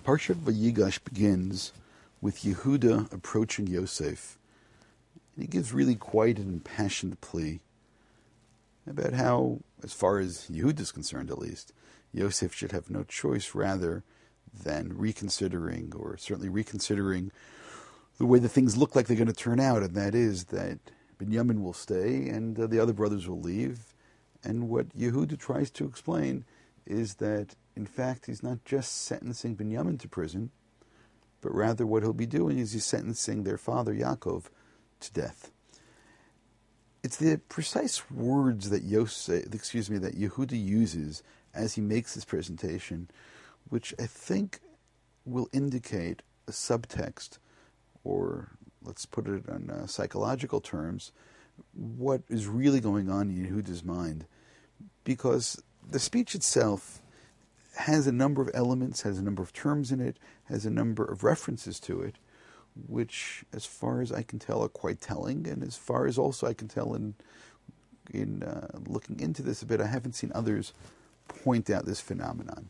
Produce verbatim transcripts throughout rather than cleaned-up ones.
Parshat Vayigash begins with Yehuda approaching Yosef, and he gives really quite an impassioned plea about how, as far as Yehuda is concerned at least, Yosef should have no choice rather than reconsidering, or certainly reconsidering, the way the things look like they're going to turn out, and that is that Binyamin will stay and uh, the other brothers will leave. And what Yehuda tries to explain is that, in fact, he's not just sentencing Binyamin to prison, but rather what he'll be doing is he's sentencing their father, Yaakov, to death. It's the precise words that Yosef, excuse me, that Yehuda uses as he makes this presentation, which I think will indicate a subtext, or let's put it in uh, psychological terms, what is really going on in Yehuda's mind. Because the speech itself has a number of elements, has a number of terms in it, has a number of references to it, which, as far as I can tell, are quite telling, and as far as also I can tell in in uh, looking into this a bit, I haven't seen others point out this phenomenon.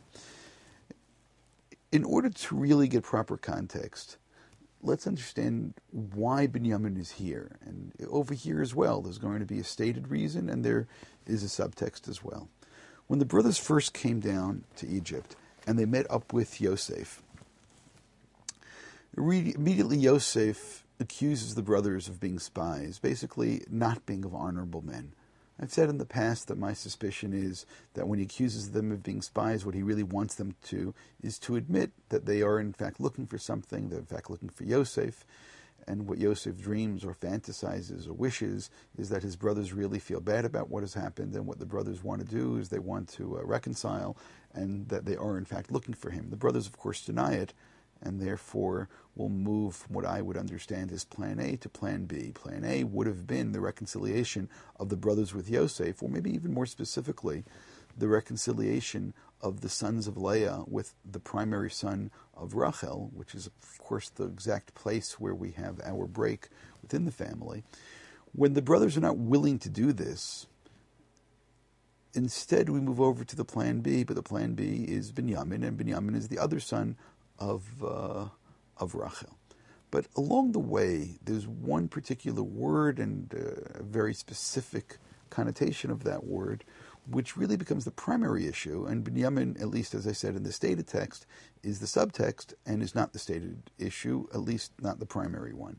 In order to really get proper context, let's understand why Binyamin is here. And over here as well, there's going to be a stated reason, and there is a subtext as well. When the brothers first came down to Egypt, and they met up with Yosef, immediately Yosef accuses the brothers of being spies, basically not being of honorable men. I've said in the past that my suspicion is that when he accuses them of being spies, what he really wants them to is to admit that they are in fact looking for something, they're in fact looking for Yosef, and what Yosef dreams or fantasizes or wishes is that his brothers really feel bad about what has happened, and what the brothers want to do is they want to uh, reconcile, and that they are in fact looking for him. The brothers, of course, deny it, and therefore will move from what I would understand as Plan A to Plan B. Plan A would have been the reconciliation of the brothers with Yosef, or maybe even more specifically, the reconciliation of the sons of Leah with the primary son of Rachel, which is, of course, the exact place where we have our break within the family. When the brothers are not willing to do this, instead we move over to the Plan B, but the Plan B is Binyamin, and Binyamin is the other son of uh, of Rachel. But along the way, there's one particular word and uh, a very specific connotation of that word, which really becomes the primary issue. And Binyamin, at least as I said in the stated text, is the subtext and is not the stated issue, at least not the primary one.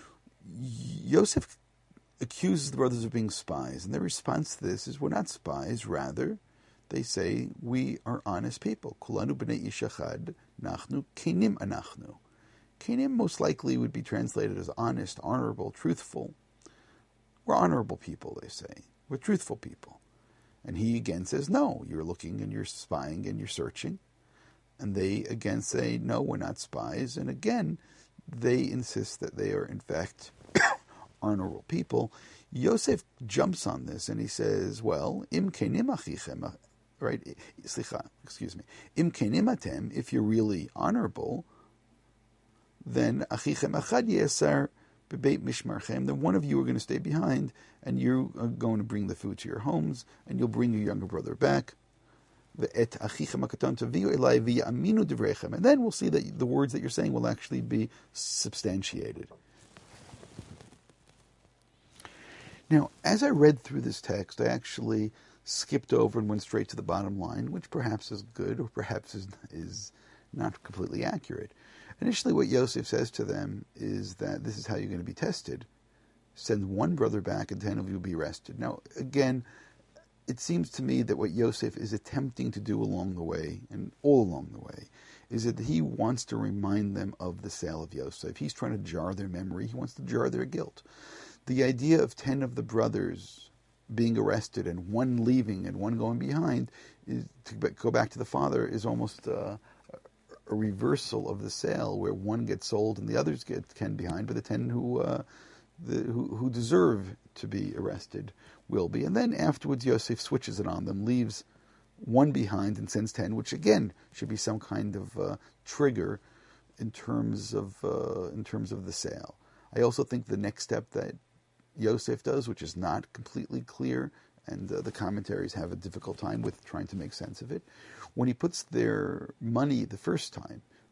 Yosef accuses the brothers of being spies, and their response to this is, we're not spies, rather they say, we are honest people. Kulanu b'nei ish echad, nachnu kenim anachnu. Kenim most likely would be translated as honest, honorable, truthful. We're honorable people, they say. We're truthful people. And he again says, no, you're looking and you're spying and you're searching. And they again say, no, we're not spies. And again, they insist that they are in fact honorable people. Yosef jumps on this and he says, well, im kenim achichem, right? Slicha, excuse me. Im kenim atem, if you're really honorable, then achichem achad yesar bebeit mishmarchem, then one of you are going to stay behind, and you are going to bring the food to your homes, and you'll bring your younger brother back. Ve'et achichem hakaton taviu elai v'yaminu divrechem, and then we'll see that the words that you're saying will actually be substantiated. Now, as I read through this text, I actually skipped over and went straight to the bottom line, which perhaps is good or perhaps is, is not completely accurate. Initially, what Yosef says to them is that this is how you're going to be tested. Send one brother back and ten of you will be arrested. Now, again, it seems to me that what Yosef is attempting to do along the way, and all along the way, is that he wants to remind them of the sale of Yosef. He's trying to jar their memory. He wants to jar their guilt. The idea of ten of the brothers being arrested and one leaving and one going behind, is to go back to the father, is almost uh, a reversal of the sale, where one gets sold and the others get ten behind, but the ten who, uh, the, who who deserve to be arrested will be. And then afterwards, Yosef switches it on them, leaves one behind and sends ten, which again should be some kind of uh, trigger in terms of uh, in terms of the sale. I also think the next step that Yosef does, which is not completely clear, and uh, the commentaries have a difficult time with trying to make sense of it. When he puts their money the first time,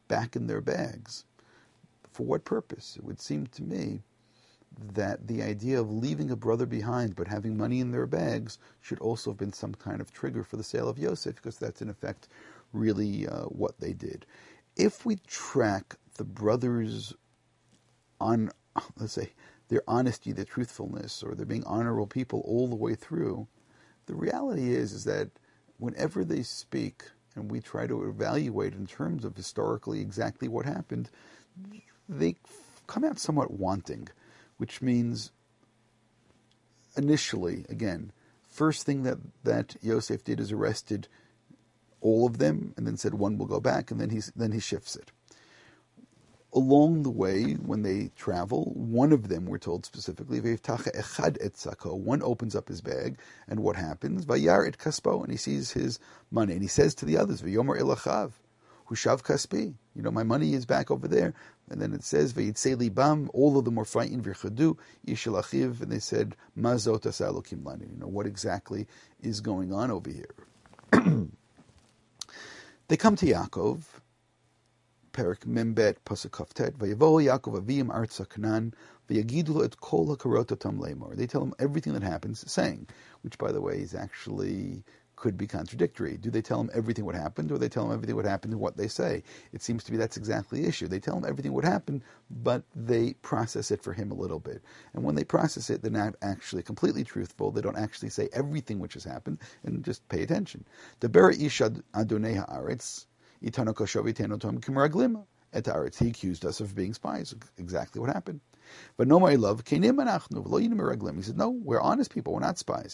back in their bags. For what purpose? It would seem to me that the idea of leaving a brother behind but having money in their bags should also have been some kind of trigger for the sale of Yosef, because that's in effect really uh, what they did. If we track the brothers on, let's say, their honesty, their truthfulness, or their being honorable people all the way through, the reality is, is that whenever they speak and we try to evaluate in terms of historically exactly what happened, they come out somewhat wanting, which means initially, again, first thing that, that Yosef did is arrested all of them and then said one will go back, and then he's, then he shifts it. Along the way, when they travel, one of them, we're told specifically, one opens up his bag, and what happens? Vayar et kaspo, and he sees his money, and he says to the others, V'yomer ilachav, hushav kaspi, you know, my money is back over there. And then it says, V'yitzei libam, all of them were frightened, v'chadu, yishel achiv, and they said, Mazot asa Elokim lanu, you know, what exactly is going on over here? They come to Yaakov, Perik Membet Pasuk Kaftet, Vayavo Yaakov Aviyim Artsa Kanan, Vayagidu et Kol HaKarototam Lemor. They tell him everything that happens, saying, which by the way is actually could be contradictory. Do they tell him everything what happened, or they tell him everything what happened and what they say? It seems to be that's exactly the issue. They tell him everything what happened, but they process it for him a little bit. And when they process it, they're not actually completely truthful. They don't actually say everything which has happened, and just pay attention. Deber ish adonai haaretz itano koshaviteno tom kimraglim et haaretz. He accused us of being spies. Exactly what happened. But no, my love, he said, no, we're honest people, we're not spies.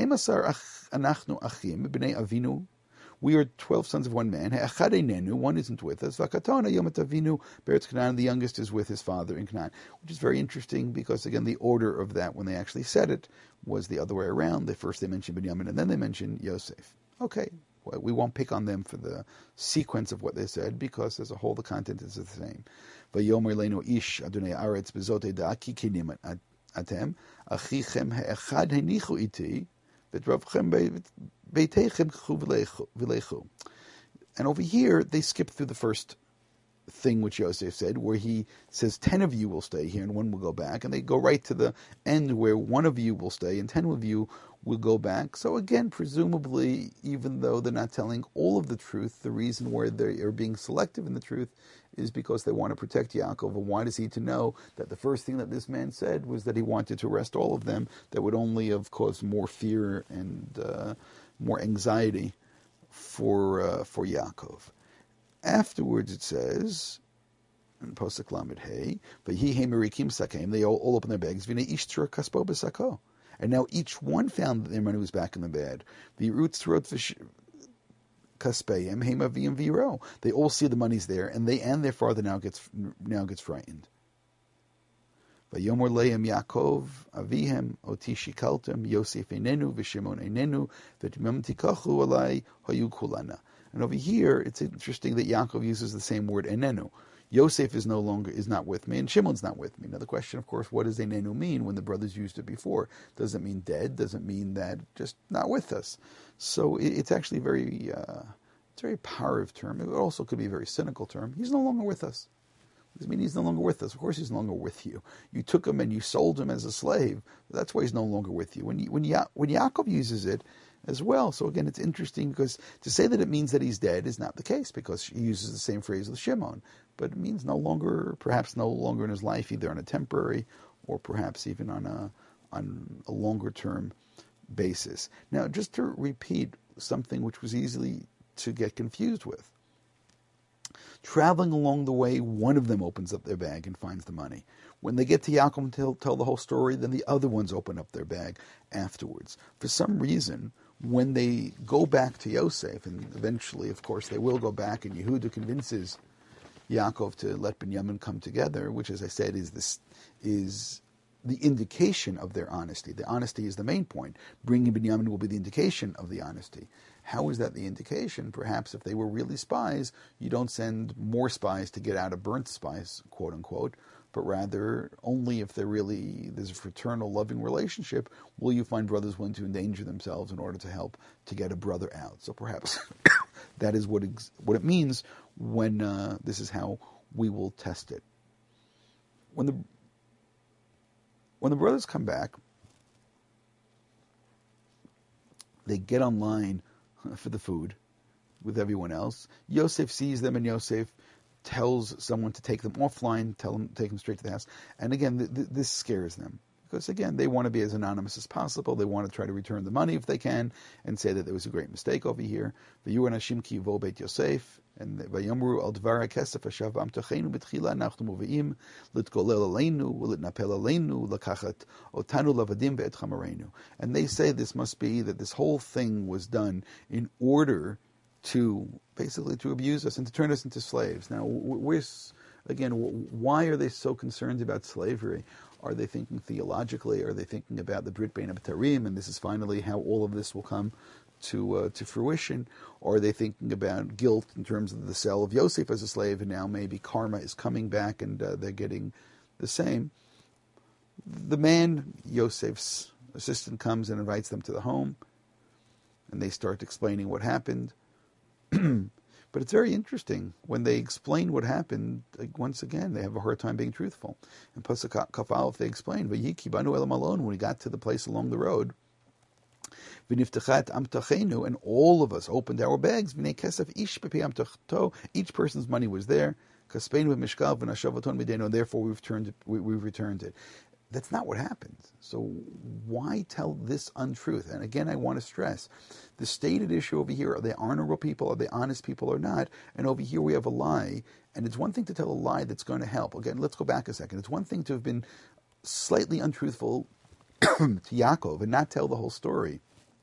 We are twelve sons of one man. One isn't with us. The youngest is with his father in Canaan. Which is very interesting because, again, the order of that when they actually said it was the other way around. They first they mentioned Binyamin and then they mentioned Yosef. Okay, well, we won't pick on them for the sequence of what they said because as a whole the content is the same. Vayomer leinu ish adonai aretz bezote da'aki kenim atem achichem ha'echad henichu iti v'travchem beitechem k'chu v'lechu. And over here they skip through the first thing which Yosef said, where he says ten of you will stay here and one will go back, and they go right to the end where one of you will stay and ten of you will go back. So again, presumably, even though they're not telling all of the truth, the reason where they are being selective in the truth is because they want to protect Yaakov. And why does he to know that the first thing that this man said was that he wanted to arrest all of them? That would only have caused more fear and uh, more anxiety for uh, for Yaakov. Afterwards, it says in Posuk Lamed Hey, "V'hi merikim sakeim." They all, all open their bags. V'nei ish tzur kaspo b'sako. And now each one found that their money was back in the bag. The roots throughout kaspeyim hemavim viro. They all see the money's there, and they and their father now gets now gets frightened. Vayomor leim Yaakov avihem oti shikaltem Yosef enenu v'Shimon enenu v'timam tikachu alai hayu kulana. And over here, it's interesting that Yaakov uses the same word enenu. Yosef is no longer is not with me, and Shimon's not with me. Now the question, of course, what does enenu mean when the brothers used it before? Does it mean dead? Does it mean that just not with us? So it, it's actually very uh, it's a very powerful term. It also could be a very cynical term. He's no longer with us. Does it mean he's no longer with us? Of course he's no longer with you. You took him and you sold him as a slave. That's why he's no longer with you. When you, when ya, when Yaakov uses it as well. So again, it's interesting because to say that it means that he's dead is not the case, because he uses the same phrase with Shimon. But it means no longer, perhaps no longer in his life, either on a temporary or perhaps even on a on a longer term basis. Now, just to repeat something which was easily to get confused with. Traveling along the way, one of them opens up their bag and finds the money. When they get to Yaakov and tell, tell the whole story, then the other ones open up their bag afterwards. For some reason, when they go back to Yosef, and eventually, of course, they will go back, and Yehuda convinces Yaakov to let Binyamin come together, which, as I said, is this is the indication of their honesty. The honesty is the main point. Bringing Binyamin will be the indication of the honesty. How is that the indication? Perhaps if they were really spies, you don't send more spies to get out of burnt spies, quote unquote, but rather only if they're really, there's a fraternal, loving relationship, will you find brothers willing to endanger themselves in order to help to get a brother out. So perhaps that is what ex- what it means when uh, this is how we will test it. When the when the brothers come back, they get online for the food with everyone else. Yosef sees them, and Yosef tells someone to take them offline, tell them take them straight to the house. And again, th- th- this scares them. Because again, they want to be as anonymous as possible. They want to try to return the money if they can, and say that there was a great mistake over here. V'yu anashim ki yivo beit Yosef, and v'yomru al dvar hakesef ashav b'amtochenu b'tchila anachnu muveim litkolel aleinu u'litnapel aleinu lakachat otanu lavadim ve'et chamarenu. And they say this must be that this whole thing was done in order to basically to abuse us and to turn us into slaves. Now, we're again, why are they so concerned about slavery? Are they thinking theologically? Are they thinking about the Brit Bein HaBetarim, and this is finally how all of this will come to uh, to fruition? Or are they thinking about guilt in terms of the sale of Yosef as a slave, and now maybe karma is coming back and uh, they're getting the same? The man, Yosef's assistant, comes and invites them to the home, and they start explaining what happened. But it's very interesting. When they explain what happened, like, once again, they have a hard time being truthful. In Pasuk Kaf Aleph, they explain, V'yiki banu elam alon, when we got to the place along the road, V'niftachat amtachenu, and all of us opened our bags, V'nei kesef ish b'pei amtachto, each person's money was there, Kaspeinu v'mishkal v'nashavaton midenu, and therefore we've returned it, we, we've returned it. That's not what happened. So why tell this untruth? And again, I want to stress, the stated issue over here, are they honorable people, are they honest people or not? And over here we have a lie, and it's one thing to tell a lie that's going to help. Again, let's go back a second. It's one thing to have been slightly untruthful to Yaakov and not tell the whole story.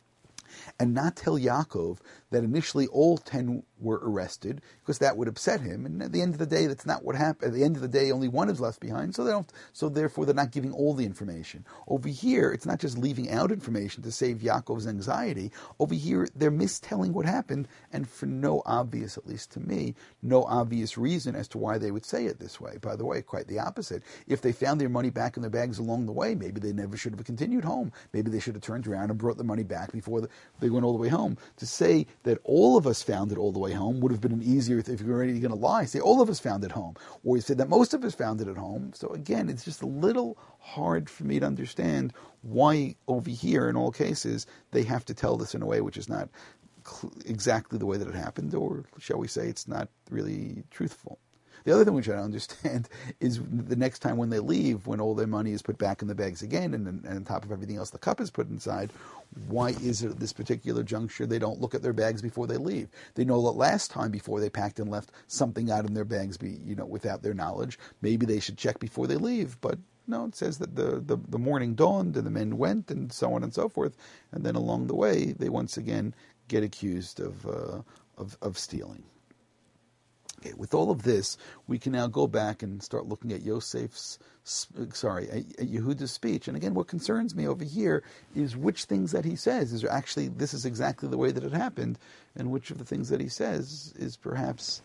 And not tell Yaakov that initially all ten were arrested, because that would upset him. And at the end of the day, that's not what happened. At the end of the day, only one is left behind. So they don't. So therefore, they're not giving all the information. Over here, it's not just leaving out information to save Yaakov's anxiety. Over here, they're mistelling what happened, and for no obvious, at least to me, no obvious reason as to why they would say it this way. By the way, quite the opposite. If they found their money back in their bags along the way, maybe they never should have continued home. Maybe they should have turned around and brought the money back before the, they went all the way home. To say that all of us found it all the way home would have been an easier, if you're already going to lie, say all of us found it home. Or you say that most of us found it at home. So again, it's just a little hard for me to understand why over here, in all cases, they have to tell this in a way which is not cl- exactly the way that it happened, or shall we say it's not really truthful. The other thing which I don't understand is the next time when they leave, when all their money is put back in the bags again, and, and on top of everything else, the cup is put inside, why is it at this particular juncture they don't look at their bags before they leave? They know that last time before they packed and left, something out in their bags, be you know, without their knowledge. Maybe they should check before they leave, but no, it says that the, the, the morning dawned and the men went and so on and so forth, and then along the way they once again get accused of uh, of, of stealing. Okay, with all of this, we can now go back and start looking at Yosef's, sorry, at Yehuda's speech. And again, what concerns me over here is which things that he says is actually, this is exactly the way that it happened, and which of the things that he says is perhaps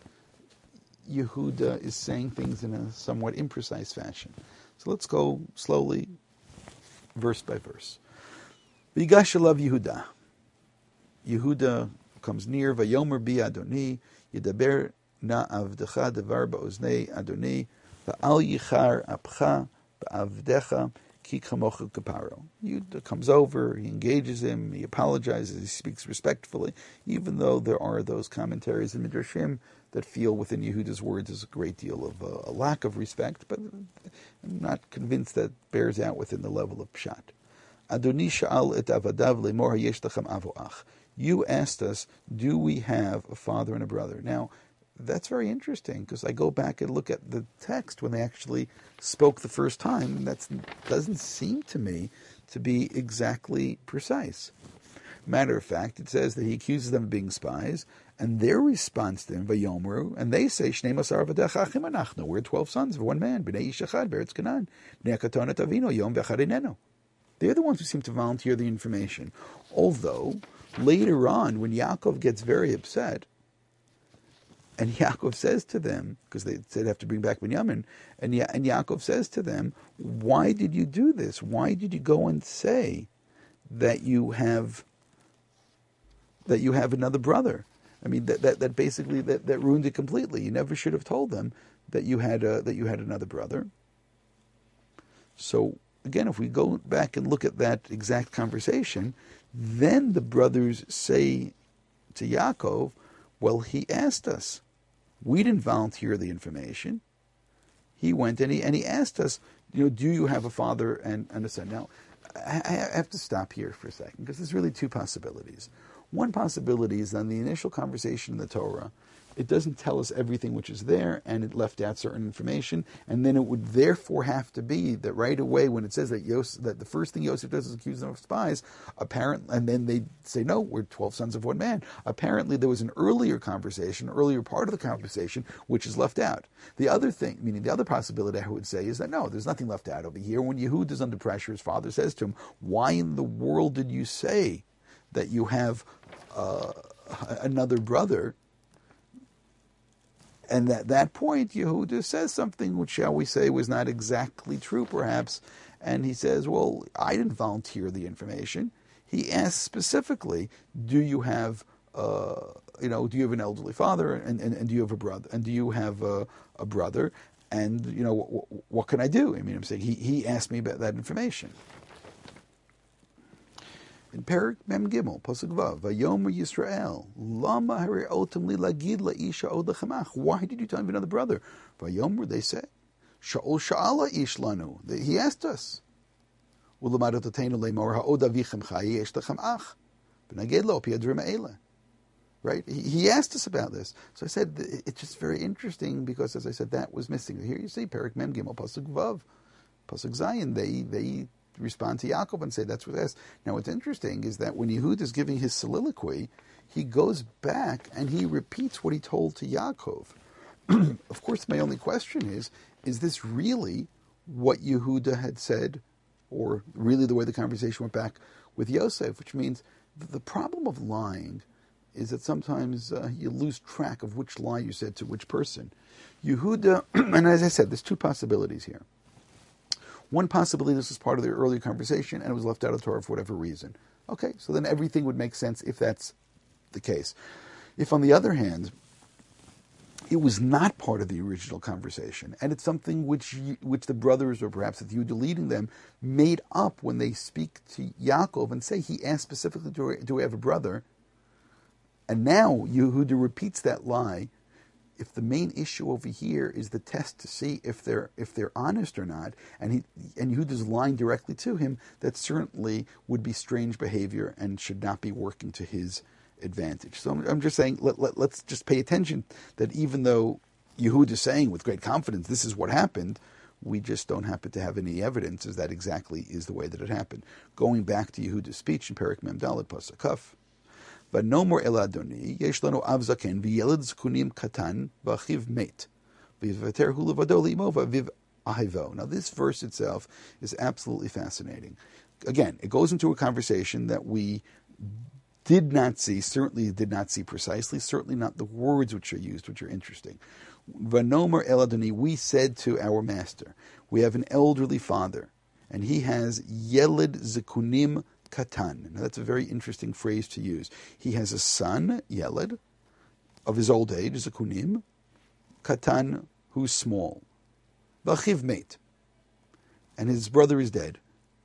Yehuda is saying things in a somewhat imprecise fashion. So let's go slowly, verse by verse. V'yigash elav Yehuda. Yehuda comes near, Vayomer bi Adoni, Yedaber na avdecha devar ba'oznei Adoni, va'al yichar apcha ba'avdecha ki kamocha kaparo. Yehuda comes over, he engages him, he apologizes, he speaks respectfully, even though there are those commentaries in Midrashim that feel within Yehuda's words is a great deal of uh, a lack of respect, but I'm not convinced that bears out within the level of pshat. Adoni sha'al et avadav lemor hayesh lachem avo ach. You asked us, do we have a father and a brother? Now, that's very interesting, because I go back and look at the text when they actually spoke the first time, and that doesn't seem to me to be exactly precise. Matter of fact, it says that he accuses them of being spies, and their response to him, Vayomru, and they say, Shnei masar v'dech achim anachnu, we're twelve sons of one man, b'nei ish echad be'eretz Canaan, b'nei hakatonat avino yom v'echad einenu. They're the ones who seem to volunteer the information. Although, later on, when Yaakov gets very upset, and Yaakov says to them, because they said have to bring back Binyamin, and, ya- and Yaakov says to them, why did you do this? Why did you go and say that you have that you have another brother? I mean, that, that, that basically that, that ruined it completely. You never should have told them that you had a, that you had another brother. So again, if we go back and look at that exact conversation, then the brothers say to Yaakov, well, he asked us. We didn't volunteer the information. He went and he and he asked us, you know, do you have a father and, and a son? Now, I, I have to stop here for a second because there's really two possibilities. One possibility is that in the initial conversation in the Torah, it doesn't tell us everything which is there, and it left out certain information, and then it would therefore have to be that right away when it says that Yosef, that the first thing Yosef does is accuse them of spies, apparently, and then they say, no, we're twelve sons of one man. Apparently there was an earlier conversation, earlier part of the conversation, which is left out. The other thing, meaning the other possibility I would say is that no, there's nothing left out over here. When Yehud is under pressure, his father says to him, why in the world did you say that you have uh, another brother? And at that point, Yehuda says something which, shall we say, was not exactly true, perhaps. And he says, well, I didn't volunteer the information. He asks specifically, do you have, uh, you know, do you have an elderly father, and, and, and do you have a brother, and do you have a, a brother, and, you know, what, what can I do? I mean, I'm saying he, he asked me about that information. In Perik Mem Gimel, Pasuk Vav, Vayomer Yisrael, Lama Hareotem Li Lagid Laisha Od Lechamach. Why did you tell me another brother? Vayomer, they say, Shaol Sha'ala Ish Lanu. He asked us. Ulamad Otatenu Leimor Ha'od Avichem Chayi Yesh Lechamach. V'naged Lo Pi Adrim Ha'ele. Right? He, he asked us about this. So I said, it's just very interesting because, as I said, that was missing. Here you see, Perik Mem Gimel, Pasuk Vav, Pasuk Zayin, they, they, respond to Yaakov and say that's what it is. Now what's interesting is that when Yehud is giving his soliloquy, he goes back and he repeats what he told to Yaakov. Of course, my only question is, is this really what Yehuda had said, or really the way the conversation went back with Yosef? Which means the problem of lying is that sometimes uh, you lose track of which lie you said to which person. Yehuda, and as I said, there's two possibilities here. One possibility, this was part of the earlier conversation, and it was left out of the Torah for whatever reason. Okay, so then everything would make sense if that's the case. If, on the other hand, it was not part of the original conversation, and it's something which which the brothers, or perhaps with you leading them, made up when they speak to Yaakov and say, he asked specifically, do I, do I have a brother? And now Yehuda repeats that lie. If the main issue over here is the test to see if they're if they're honest or not, and he and Yehuda's lying directly to him, that certainly would be strange behavior and should not be working to his advantage. So I'm, I'm just saying, let, let, let's just pay attention that even though Yehuda is saying with great confidence, this is what happened, we just don't happen to have any evidence as that exactly is the way that it happened. Going back to Yehuda's speech in Perik Mem Daled Pasuk Kaf. But no more el Adoni, yesh lanu av zaken, v'yeled zkunim katan, v'achiv met, v'yivater hu levado li'imo, v'aviv ahivo. Now this verse itself is absolutely fascinating. Again, it goes into a conversation that we did not see, certainly did not see precisely, certainly not the words which are used, which are interesting. V'nomer el Adoni, we said to our master, we have an elderly father, and he has yeled zkunim Katan. Now that's a very interesting phrase to use. He has a son, Yeled, of his old age, Zekunim, Katan, who's small. Vachiv mate. And his brother is dead.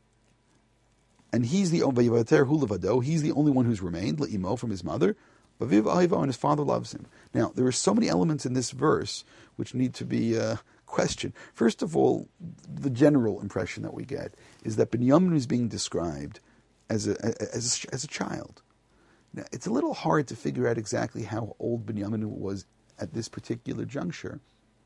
And he's the only he's the only one who's remained, Le'imo, from his mother. Vaviv ahivo, and his father loves him. Now, there are so many elements in this verse which need to be uh, questioned. First of all, the general impression that we get is that Binyamin is being described as a, as a, as a child. Now, it's a little hard to figure out exactly how old Binyamin was at this particular juncture.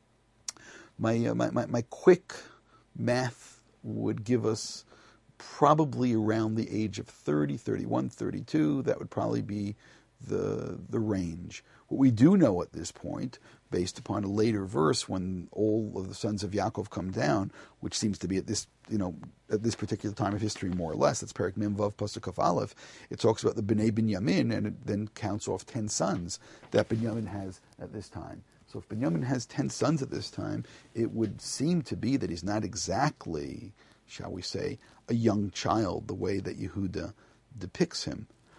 My, uh, my, my, my quick math would give us probably around the age of thirty, thirty-one, thirty-two. That would probably be the the range. What we do know at this point, based upon a later verse when all of the sons of Yaakov come down, which seems to be at this, you know, at this particular time of history more or less, that's Perik Mem Vav Pasuk Kaf Aleph, it talks about the Bnei Binyamin, and it then counts off ten sons that Binyamin has at this time. So if Binyamin has ten sons at this time, it would seem to be that he's not exactly, shall we say, a young child the way that Yehuda depicts him.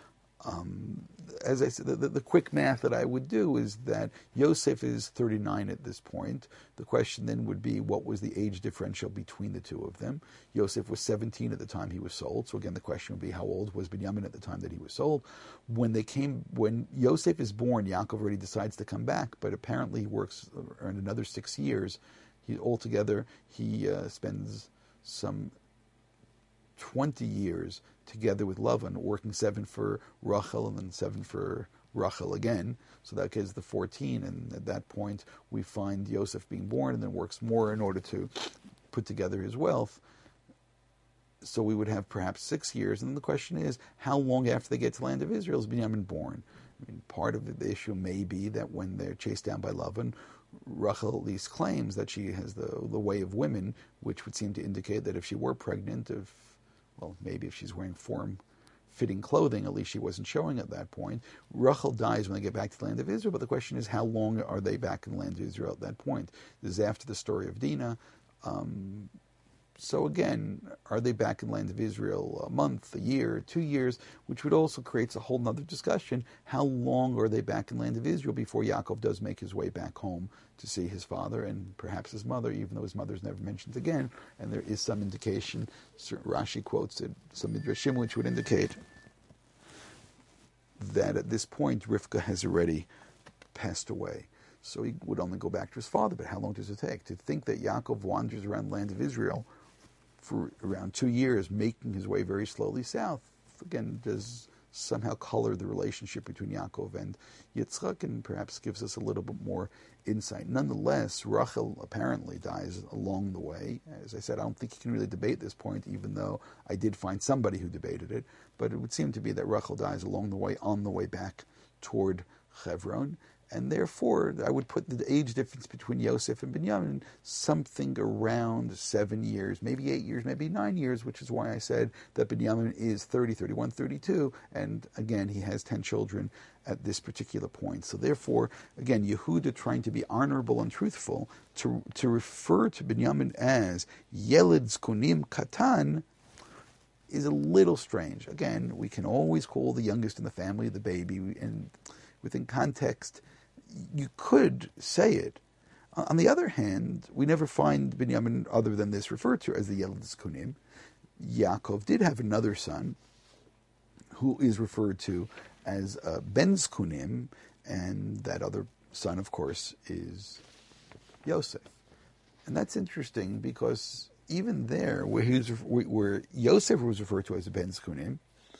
Um, as I said, the, the, the quick math that I would do is that Yosef is thirty-nine at this point. The question then would be, what was the age differential between the two of them? Yosef was seventeen at the time he was sold. So again, the question would be, how old was Binyamin at the time that he was sold? When they came, when Yosef is born, Yaakov already decides to come back, but apparently he works around another six years. He altogether he uh, spends some twenty years together with Lavan, working seven for Rachel and then seven for Rachel again. So that gives the fourteen, and at that point we find Yosef being born and then works more in order to put together his wealth. So we would have perhaps six years. And then the question is, how long after they get to the land of Israel is Binyamin born? I mean, part of the issue may be that when they're chased down by Lavan, Rachel at least claims that she has the the way of women, which would seem to indicate that if she were pregnant, if well, maybe if she's wearing form-fitting clothing, at least she wasn't showing at that point. Rachel dies when they get back to the land of Israel, but the question is, how long are they back in the land of Israel at that point? This is after the story of Dinah. Um, so again, are they back in the land of Israel a month, a year, two years, which would also create a whole other discussion. How long are they back in the land of Israel before Yaakov does make his way back home to see his father and perhaps his mother, even though his mother's never mentioned again, and there is some indication, Rashi quotes it, some midrashim, which would indicate that at this point Rivka has already passed away. So he would only go back to his father, but how long does it take? To think that Yaakov wanders around the land of Israel for around two years, making his way very slowly south, again, does somehow color the relationship between Yaakov and Yitzchak, and perhaps gives us a little bit more insight. Nonetheless, Rachel apparently dies along the way. As I said, I don't think you can really debate this point, even though I did find somebody who debated it, but it would seem to be that Rachel dies along the way, on the way back toward Hebron. And therefore, I would put the age difference between Yosef and Binyamin something around seven years, maybe eight years, maybe nine years, which is why I said that Binyamin is thirty, thirty-one, thirty-two, and again, he has ten children at this particular point. So therefore, again, Yehuda trying to be honorable and truthful, to to refer to Binyamin as Yeled Zkunim Katan is a little strange. Again, we can always call the youngest in the family the baby, and within context, you could say it. On the other hand, we never find Binyamin other than this referred to as the Yeled Zkunim. Yaakov did have another son who is referred to as uh, Ben Zkunim, and that other son, of course, is Yosef. And that's interesting because even there, where, he was, where Yosef was referred to as a Ben Zkunim,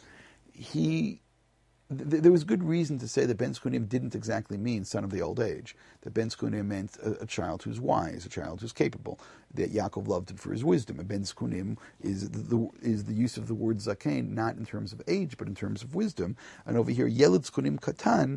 he there was good reason to say that Ben Zkunim didn't exactly mean son of the old age. That Ben Zkunim meant a, a child who's wise, a child who's capable. That Yaakov loved him for his wisdom. And Ben Zkunim is the, the is the use of the word zaken, not in terms of age, but in terms of wisdom. And over here, Yeled Zkunim Katan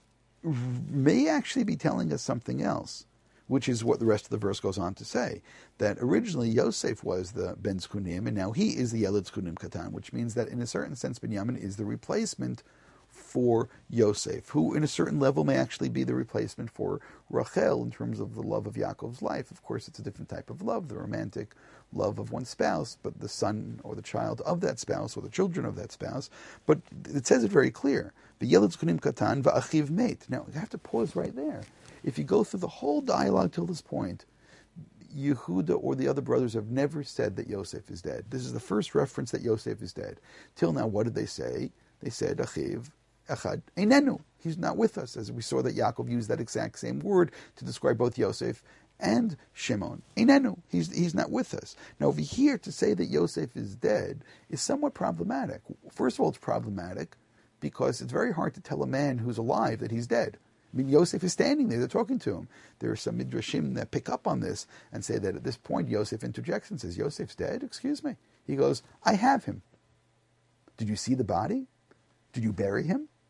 may actually be telling us something else, which is what the rest of the verse goes on to say. That originally Yosef was the Ben Zkunim, and now he is the Yeled Zkunim Katan, which means that in a certain sense, Binyamin is the replacement for Yosef, who in a certain level may actually be the replacement for Rachel in terms of the love of Yaakov's life. Of course, it's a different type of love, the romantic love of one's spouse, but the son or the child of that spouse or the children of that spouse. But it says it very clear. V'yeled zkunim katan v'achiv meit. Now, you have to pause right there. If you go through the whole dialogue till this point, Yehuda or the other brothers have never said that Yosef is dead. This is the first reference that Yosef is dead. Till now, what did they say? They said, Achiv Echad Einenu. He's not with us, as we saw that Yaakov used that exact same word to describe both Yosef and Shimon. Einenu. He's, he's not with us. Now, over here, to say that Yosef is dead is somewhat problematic. First of all, it's problematic because it's very hard to tell a man who's alive that he's dead. I mean, Yosef is standing there, they're talking to him. There are some midrashim that pick up on this and say that at this point, Yosef interjects and says, Yosef's dead? Excuse me. He goes, I have him. Did you see the body? Did you bury him?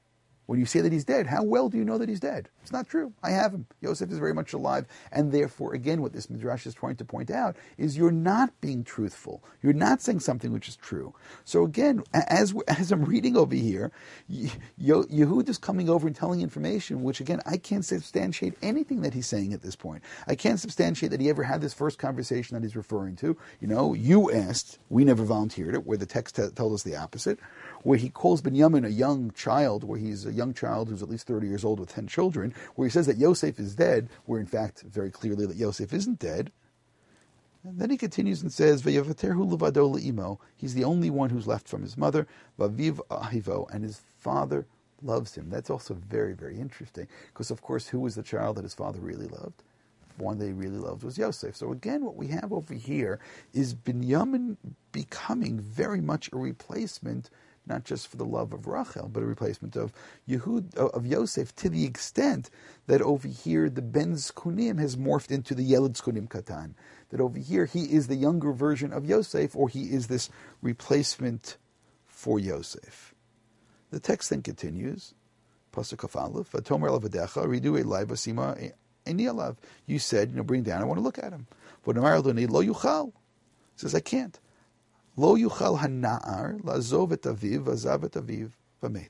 When you say that he's dead, how well do you know that he's dead? It's not true. I have him. Yosef is very much alive. And therefore, again, what this Midrash is trying to point out is you're not being truthful. You're not saying something which is true. So again, as as I'm reading over here, Yehud is coming over and telling information which, again, I can't substantiate anything that he's saying at this point. I can't substantiate that he ever had this first conversation that he's referring to. You know, you asked, we never volunteered it, where the text t- tells us the opposite, where he calls Binyamin a young child, where he's a young child who's at least thirty years old with ten children, where he says that Yosef is dead, where in fact, very clearly that Yosef isn't dead. And then he continues and says, V'yavaterhu levado le'imo, he's the only one who's left from his mother, Vaviv ahivo, and his father loves him. That's also very, very interesting, because of course, who was the child that his father really loved? One that he really loved was Yosef. So again, what we have over here is Binyamin becoming very much a replacement, not just for the love of Rachel, but a replacement of Yehud, of Yosef, to the extent that over here the Ben Zkunim has morphed into the Yeled Zkunim Katan. That over here he is the younger version of Yosef, or he is this replacement for Yosef. The text then continues, Pasuk Kaf Aleph, V'tomer l'vadecha ridu elai v'sima eni alav. You said, you know, bring down, I want to look at him. V'nomar l'doni lo yuchal. He says, I can't. Lo yuchal hana'ar la'azov et aviv v'azav et aviv v'met.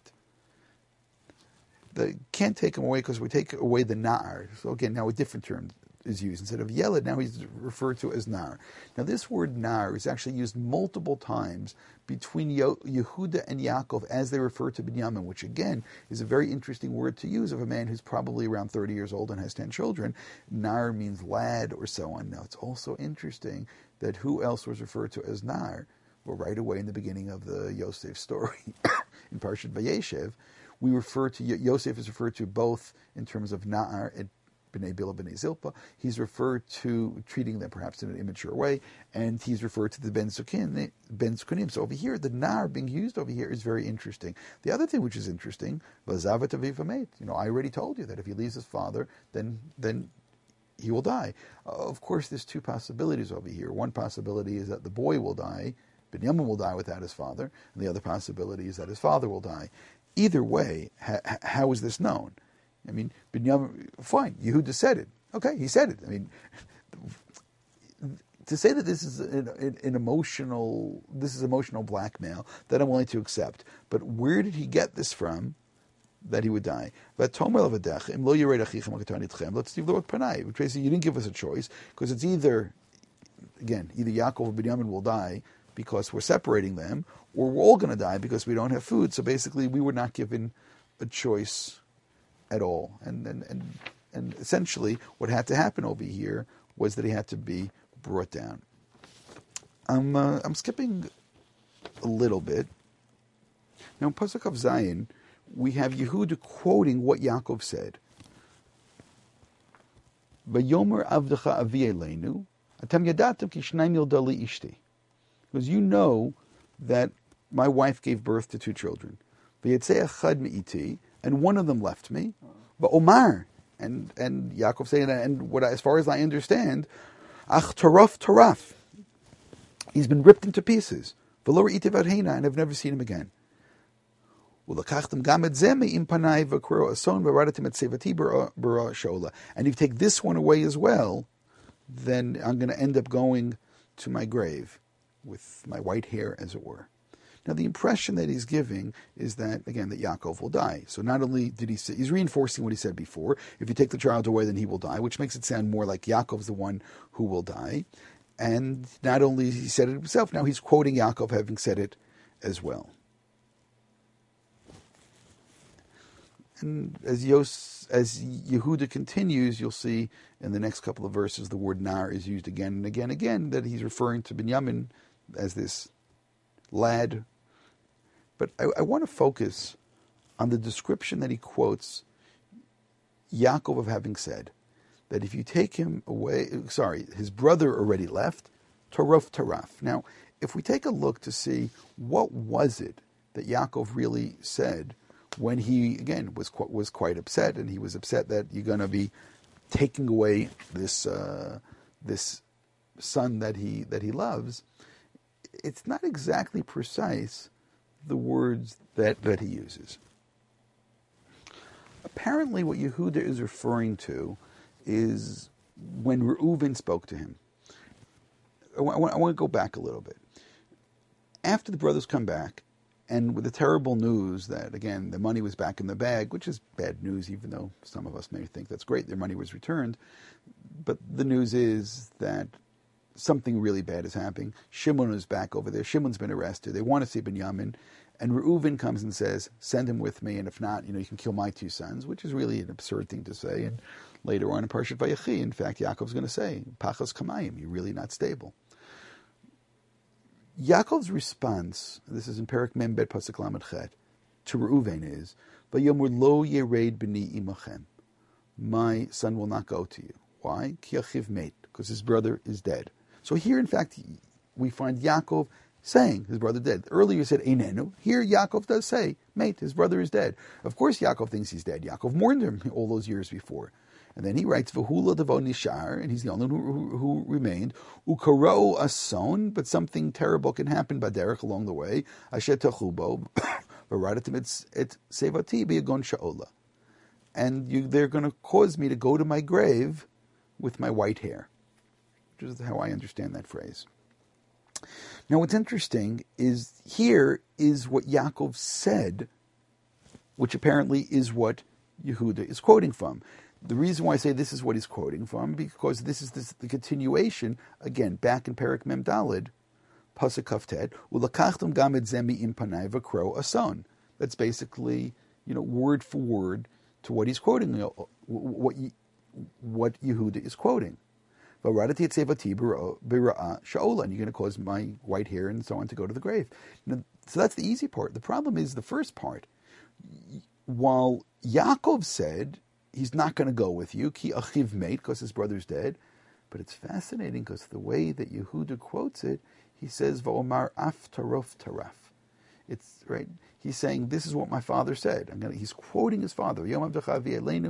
They can't take him away because we take away the na'ar. So again, now a different term is used. Instead of yeled, now he's referred to as nar. Now this word nar is actually used multiple times between Yo- Yehuda and Yaakov as they refer to Binyamin, which again is a very interesting word to use of a man who's probably around thirty years old and has ten children. Nar means lad or so on. Now it's also interesting that who else was referred to as nar? Well, right away in the beginning of the Yosef story in Parshat Vayeshev, we refer to Yosef is referred to both in terms of Na'ar and B'nai Bila, B'nai Zilpa. He's referred to treating them perhaps in an immature way, and he's referred to the Ben Zukin, Ben Zukinim. So over here, the Na'ar being used over here is very interesting. The other thing which is interesting, Vazavat Aviv Hamet. You know, I already told you that if he leaves his father, then then he will die. Uh, of course, there's two possibilities over here. One possibility is that the boy will die, Binyamin will die without his father, and the other possibility is that his father will die. Either way, ha- how is this known? I mean, Binyamin, fine, Yehuda said it. Okay, he said it. I mean, to say that this is an, an, an emotional, this is emotional blackmail, that I'm willing to accept. But where did he get this from? That he would die. Let's leave the word panai. Which basically, you didn't give us a choice, because it's either, again, either Yaakov or Binyamin will die because we're separating them, or we're all going to die because we don't have food. So basically, we were not given a choice at all. And and and, and essentially, what had to happen over here was that he had to be brought down. I'm uh, I'm skipping a little bit. Now, in Pasuk of Zion, we have Yehuda quoting what Yaakov said. Vayomer avdecha avi eleinu, atem yadatem ki shnayim yilda li ishti. Because you know that my wife gave birth to two children. V'yetzei echad me'iti, and one of them left me. Va'omar, and and Yaakov saying, and what I, as far as I understand, ach taraf taraf. He's been ripped into pieces. V'lo re'iti v'adheina, and I've never seen him again. And if you take this one away as well, then I'm going to end up going to my grave with my white hair, as it were. Now, the impression that he's giving is that, again, that Yaakov will die. So not only did he say, he's reinforcing what he said before, if you take the child away, then he will die, which makes it sound more like Yaakov's the one who will die. And not only he said it himself, now he's quoting Yaakov having said it as well. And as Yos, as Yehuda continues, you'll see in the next couple of verses the word nar is used again and again and again, that he's referring to Binyamin as this lad. But I, I want to focus on the description that he quotes Yaakov of having said, that if you take him away, sorry, his brother already left, taraf taraf. Now, if we take a look to see what was it that Yaakov really said when he, again, was was quite upset, and he was upset that you're going to be taking away this uh, this son that he that he loves. It's not exactly precise, the words that, that he uses. apparently what Yehuda is referring to is when Reuven spoke to him. I want, I want to go back a little bit. After the brothers come back, and with the terrible news that, again, the money was back in the bag, which is bad news, even though some of us may think that's great, their money was returned. But the news is that something really bad is happening. Shimon is back over there. Shimon's been arrested. They want to see Binyamin. And Reuven comes and says, send him with me, and if not, you know, you can kill my two sons, which is really an absurd thing to say. And later on in Parshat Vayechi, in fact, Yaakov's going to say, Pachas Kamayim, you're really not stable. Yaakov's response, this is in Perek Mem Bet Pasuk Lamed Chet, to Reuven is, Vayomur lo yered b'ni imachem. My son will not go to you. Why? Ki achiv meit, because his brother is dead. So here, in fact, we find Yaakov saying his brother dead. Earlier he said Einenu. Here Yaakov does say, mate, his brother is dead. Of course Yaakov thinks he's dead. Yaakov mourned him all those years before. And then he writes, V'hula devo nishar, and he's the only one who, who, who remained. Ukaro ason, but something terrible can happen by Derek along the way. Asher tachubo, v'radatim et sevati b'yagon sha'ola. And you, they're going to cause me to go to my grave with my white hair. Which is how I understand that phrase. Now what's interesting is here is what Yaakov said, which apparently is what Yehuda is quoting from. The reason why I say this is what he's quoting from, because this is this, the continuation, again, back in Perek Mem Daled, Pasuk Kaftet, Ulakachtum gam et zemi im panai v'kro ason. That's basically, you know, word for word to what he's quoting, you know, what what Yehuda is quoting. And you're going to cause my white hair and so on to go to the grave. Now, so that's the easy part. The problem is the first part. While Yaakov said he's not going to go with you, ki achiv meit, because his brother's dead, but it's fascinating because the way that Yehuda quotes it, he says, Va'omar af tarof taraf. It's right. He's saying, this is what my father said. I'm gonna, he's quoting his father. He's quoting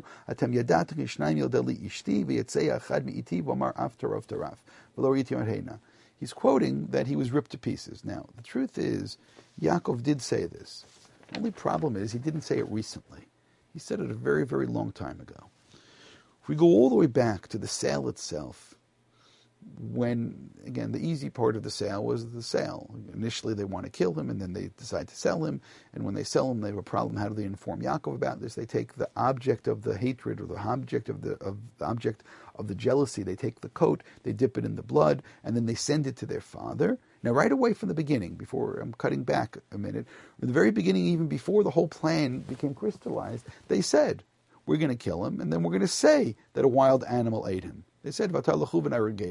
that he was ripped to pieces. Now, the truth is, Yaakov did say this. The only problem is he didn't say it recently. He said it a very, very long time ago. If we go all the way back to the sale itself, when, again, the easy part of the sale was the sale. Initially they want to kill him, and then they decide to sell him, and when they sell him, they have a problem. How do they inform Yaakov about this? They take the object of the hatred, or the object of the, of the object of the jealousy, they take the coat, they dip it in the blood, and then they send it to their father. Now, right away from the beginning, before I'm cutting back a minute, in the very beginning, even before the whole plan became crystallized, they said, we're going to kill him, and then we're going to say that a wild animal ate him. They said, we'll kill him,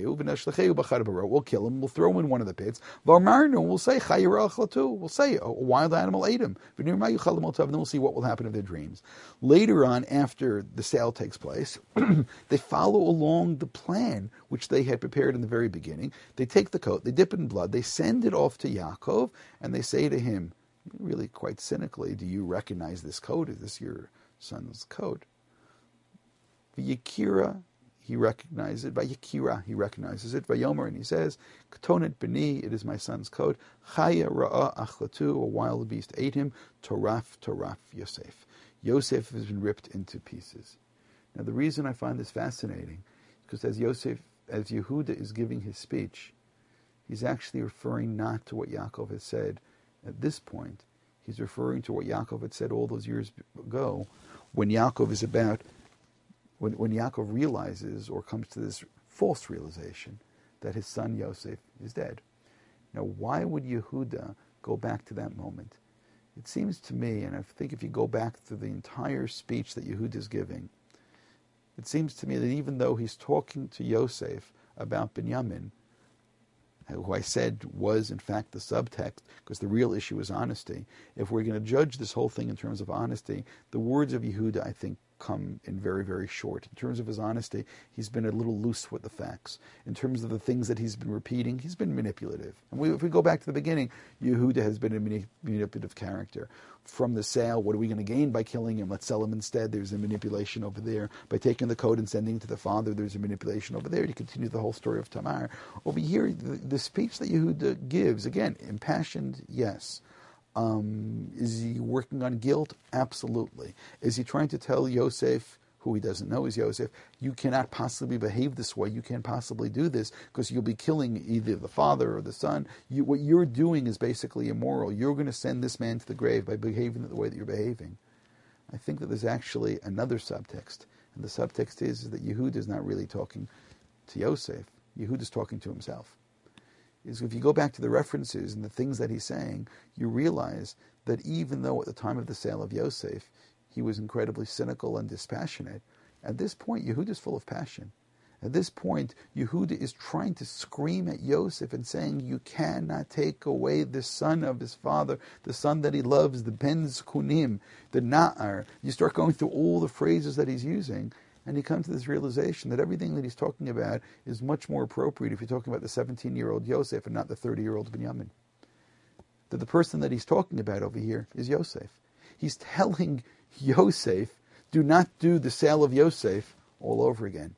we'll throw him in one of the pits. We'll say, we'll say, a wild animal ate him. And then we'll see what will happen in their dreams. Later on, after the sale takes place, they follow along the plan which they had prepared in the very beginning. They take the coat, they dip it in blood, they send it off to Yaakov, and they say to him, really quite cynically, do you recognize this coat? Is this your son's coat? V'yikira, he recognizes it. Vayikira, he recognizes it. Vayomer, and he says, Ketonet b'ni, it is my son's coat. Chaya ra'ah achlatu, a wild beast ate him. Toraf, toraf, Yosef. Yosef has been ripped into pieces. Now, the reason I find this fascinating is because as Yosef, as Yehuda is giving his speech, he's actually referring not to what Yaakov has said at this point. He's referring to what Yaakov had said all those years ago, when Yaakov is about When, when Yaakov realizes, or comes to this false realization, that his son Yosef is dead. Now, why would Yehuda go back to that moment? It seems to me, and I think if you go back to the entire speech that Yehuda is giving, it seems to me that even though he's talking to Yosef about Binyamin, who I said was in fact the subtext, because the real issue is honesty, if we're going to judge this whole thing in terms of honesty, the words of Yehuda, I think, come in very, very short. In terms of his honesty, he's been a little loose with the facts. In terms of the things that he's been repeating, he's been manipulative. And we, if we go back to the beginning, Yehuda has been a mani- manipulative character. From the sale, what are we going to gain by killing him? Let's sell him instead. There's a manipulation over there. By taking the coat and sending it to the father, there's a manipulation over there to continue the whole story of Tamar. Over here, the, the speech that Yehuda gives, again, impassioned, yes. Um, is he working on guilt? Absolutely. Is he trying to tell Yosef, who he doesn't know is Yosef, you cannot possibly behave this way, you can't possibly do this, because you'll be killing either the father or the son. You, what you're doing is basically immoral. You're going to send this man to the grave by behaving the way that you're behaving. I think that there's actually another subtext. And the subtext is, is that Yehuda is not really talking to Yosef. Yehuda is talking to himself. Is if you go back to the references and the things that he's saying, you realize that even though at the time of the sale of Yosef, he was incredibly cynical and dispassionate, at this point, Yehuda is full of passion. At this point, Yehuda is trying to scream at Yosef and saying, you cannot take away the son of his father, the son that he loves, the Ben Zkunim, the Na'ar. You start going through all the phrases that he's using, and he comes to this realization that everything that he's talking about is much more appropriate if you're talking about the seventeen-year-old Yosef and not the thirty-year-old Binyamin. That the person that he's talking about over here is Yosef. He's telling Yosef, do not do the sale of Yosef all over again.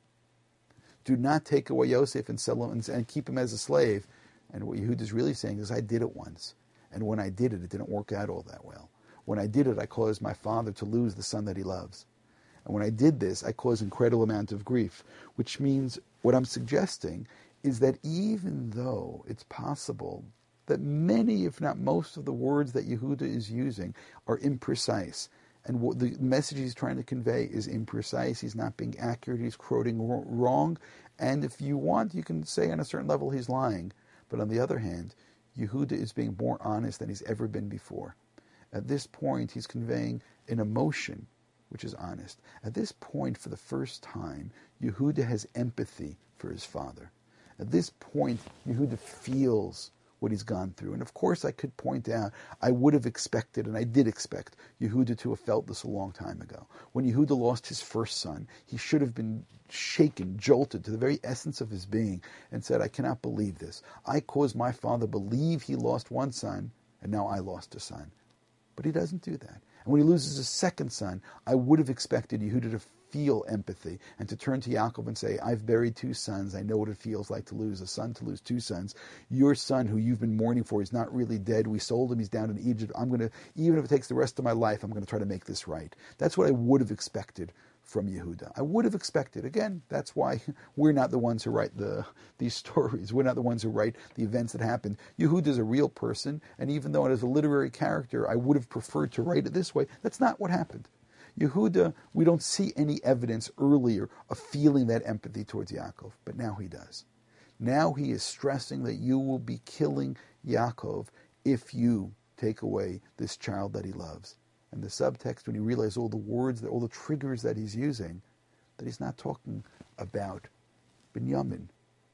Do not take away Yosef and sell him and, and keep him as a slave. And what Yehuda is really saying is, I did it once. And when I did it, it didn't work out all that well. When I did it, I caused my father to lose the son that he loves. And when I did this, I caused an incredible amount of grief, which means what I'm suggesting is that even though it's possible that many, if not most, of the words that Yehuda is using are imprecise, and what the message he's trying to convey is imprecise, he's not being accurate, he's quoting wrong, and if you want, you can say on a certain level he's lying. But on the other hand, Yehuda is being more honest than he's ever been before. At this point, he's conveying an emotion which is honest. At this point, for the first time, Yehuda has empathy for his father. At this point, Yehuda feels what he's gone through. And of course, I could point out, I would have expected, and I did expect, Yehuda to have felt this a long time ago. When Yehuda lost his first son, he should have been shaken, jolted to the very essence of his being, and said, I cannot believe this. I caused my father believe he lost one son, and now I lost a son. But he doesn't do that. And when he loses his second son, I would have expected Yehuda to feel empathy and to turn to Yaakov and say, I've buried two sons. I know what it feels like to lose a son, to lose two sons. Your son, who you've been mourning for, is not really dead. We sold him. He's down in Egypt. I'm going to, even if it takes the rest of my life, I'm going to try to make this right. That's what I would have expected from Yehuda. I would have expected. Again, that's why we're not the ones who write the these stories. We're not the ones who write the events that happened. Yehuda is a real person, and even though it is a literary character, I would have preferred to write it this way. That's not what happened. Yehuda, we don't see any evidence earlier of feeling that empathy towards Yaakov, but now he does. Now he is stressing that you will be killing Yaakov if you take away this child that he loves. And the subtext, when you realize all the words, all the triggers that he's using, that he's not talking about Binyamin.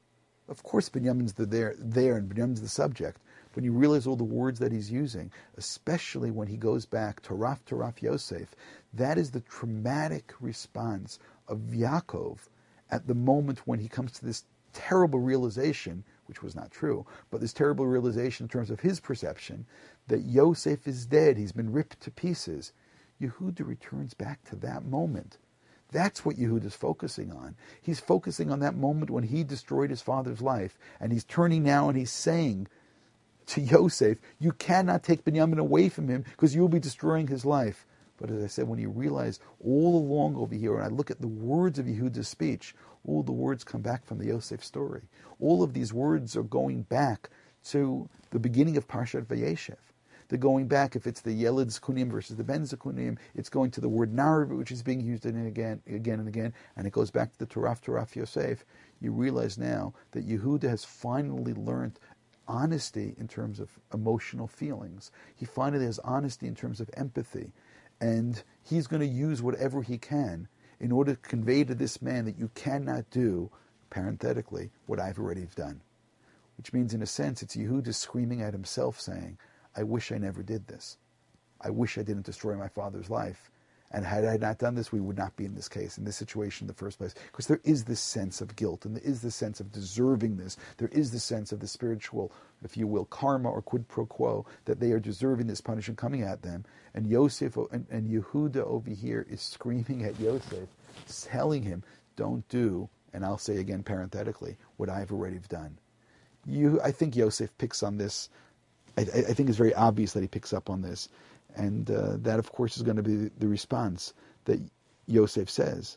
Of course, Binyamin's the there, there, and Binyamin's the subject. When you realize all the words that he's using, especially when he goes back to Raf to Raf Yosef, that is the traumatic response of Yaakov at the moment when he comes to this terrible realization, which was not true, but this terrible realization in terms of his perception, that Yosef is dead, he's been ripped to pieces. Yehuda returns back to that moment. That's what Yehuda's focusing on. He's focusing on that moment when he destroyed his father's life, and he's turning now and he's saying to Yosef, you cannot take Binyamin away from him because you will be destroying his life. But as I said, when you realize all along over here, and I look at the words of Yehuda's speech, all the words come back from the Yosef story. All of these words are going back to the beginning of Parshat Vayeshev. They're going back, if it's the Yeled Zkunim versus the Ben Zkunim, it's going to the word Nar, which is being used in again, again and again, and it goes back to the Torah, Torah Yosef. You realize now that Yehuda has finally learned honesty in terms of emotional feelings. He finally has honesty in terms of empathy. And he's going to use whatever he can in order to convey to this man that you cannot do, parenthetically, what I've already done. Which means, in a sense, it's Yehuda screaming at himself saying, I wish I never did this. I wish I didn't destroy my father's life. And had I not done this, we would not be in this case, in this situation in the first place. Because there is this sense of guilt, and there is this sense of deserving this. There is this sense of the spiritual, if you will, karma or quid pro quo, that they are deserving this punishment coming at them. And Yosef and, and Yehuda over here is screaming at Yosef, telling him, don't do, and I'll say again parenthetically, what I've already done. You, I think Yosef picks on this I, I think it's very obvious that he picks up on this. And uh, that, of course, is going to be the response that Yosef says.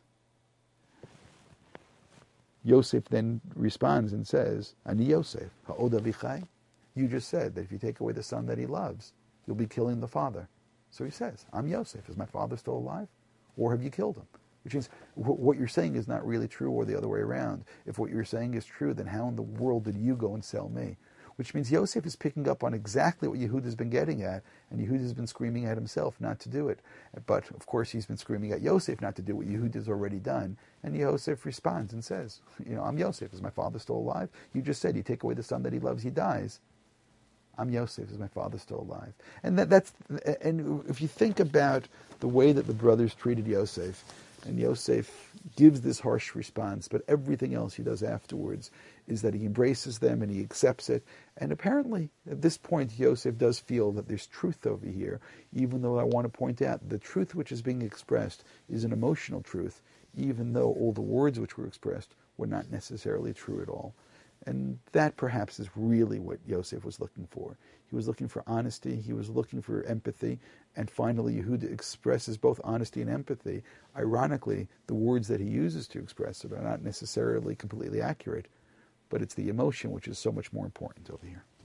Yosef then responds and says, Ani Yosef, ha'od avichai? You just said that if you take away the son that he loves, you'll be killing the father. So he says, I'm Yosef. Is my father still alive? Or have you killed him? Which means what you're saying is not really true, or the other way around. If what you're saying is true, then how in the world did you go and sell me? Which means Yosef is picking up on exactly what Yehuda's been getting at, and Yehuda's been screaming at himself not to do it. But, of course, he's been screaming at Yosef not to do what Yehuda's already done. And Yosef responds and says, you know, I'm Yosef. Is my father still alive? You just said you take away the son that he loves, he dies. I'm Yosef. Is my father still alive? And that, that's, and if you think about the way that the brothers treated Yosef, and Yosef gives this harsh response, but everything else he does afterwards is that he embraces them and he accepts it. And apparently, at this point, Yosef does feel that there's truth over here, even though I want to point out the truth which is being expressed is an emotional truth, even though all the words which were expressed were not necessarily true at all. And that perhaps is really what Yosef was looking for. He was looking for honesty, he was looking for empathy, and finally Yehuda expresses both honesty and empathy. Ironically, the words that he uses to express it are not necessarily completely accurate, but it's the emotion which is so much more important over here.